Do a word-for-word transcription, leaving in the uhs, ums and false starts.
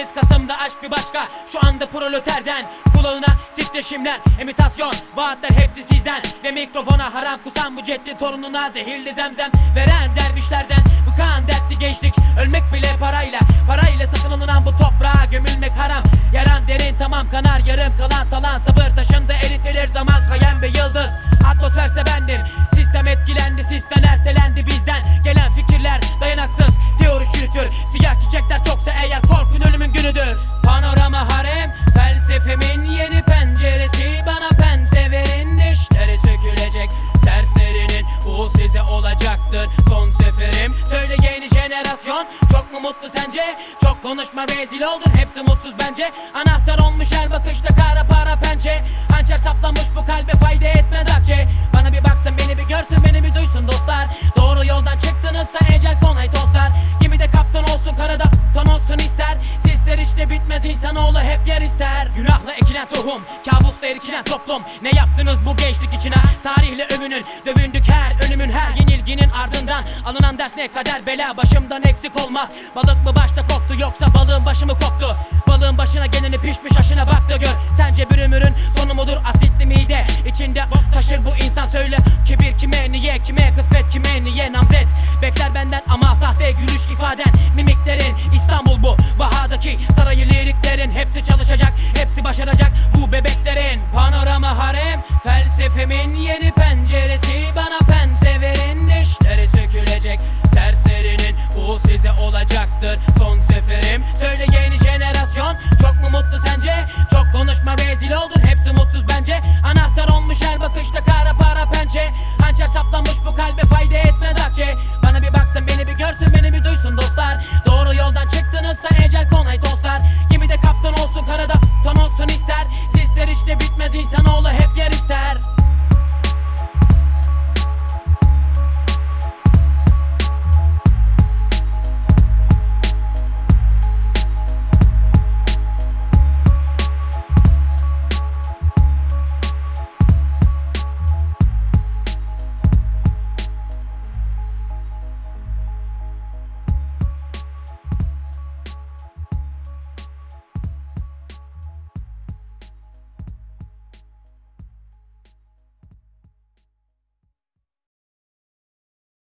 Deniz Kasım'da aşk bir başka. Şu anda proleterden kulağına titreşimler, imitasyon, vaatler hepsi sizden. Ve mikrofona haram kusan bu ceddi torununa zehirli zemzem veren dervişlerden. Bu kan dertli gençlik, ölmek bile parayla. Parayla satın alınan bu toprağa gömülmek haram. Yaran derin tamam kanar, yarım kalan talan. Sabır taşında eritilir zaman kayan bir yıldız. Atmosferse bendim, sistem etkilendi, sistem ertelendi bizden. Gelen fikirler dayanaksız, teori çürütür. Siyah çiçekler çoksa eğer korkun ölümün günüdür. Panorama harem, felsefemin yeni penceresi. Bana pense verin, dişleri sökülecek. Serserinin bu size olacaktır son seferim. Söyle yeni jenerasyon çok mu mutlu sence? Çok konuşma rezil oldun, hepsi mutsuz bence. Anahtar olmuş her bakışta kara para pençe. Hançer saplanmış bu kalbe fayda etmez akçe. Bana bir baksın, beni bir görsün, beni bir duysun dostlar. Doğru yoldan çıktınızsa ecel konay tostlar. Gemide kaptan olsun, karada ton olsun ister. Sisler işte bitmez, insanoğlu hep yer ister. Günahla ekilen tohum, kabusla erikilen toplum. Ne yaptınız bu gençlik içine? Tarihle övünün, dövündük her ölümün her yenilginin ardından. Alınan ders ne kader bela, başımdan eksik olmaz. Balık mı başta koktu yoksa balığın başı mı koktu? Balığın başına geleni pişmiş aşına bak da gör. Sence bir ömürün sonu mudur asitli mide? İçinde bok taşır bu insan, söyle. Kibir kime niye, kime kısmet kime niye namzet? Bekler benden ama sahte gülüş ifaden. Mimiklerin İstanbul bu vahadaki sarayı liriklerin. Hepsi çalışacak, hepsi başaracak bu bebeklerin. Panorama harem, felsefemin yeni penceresi.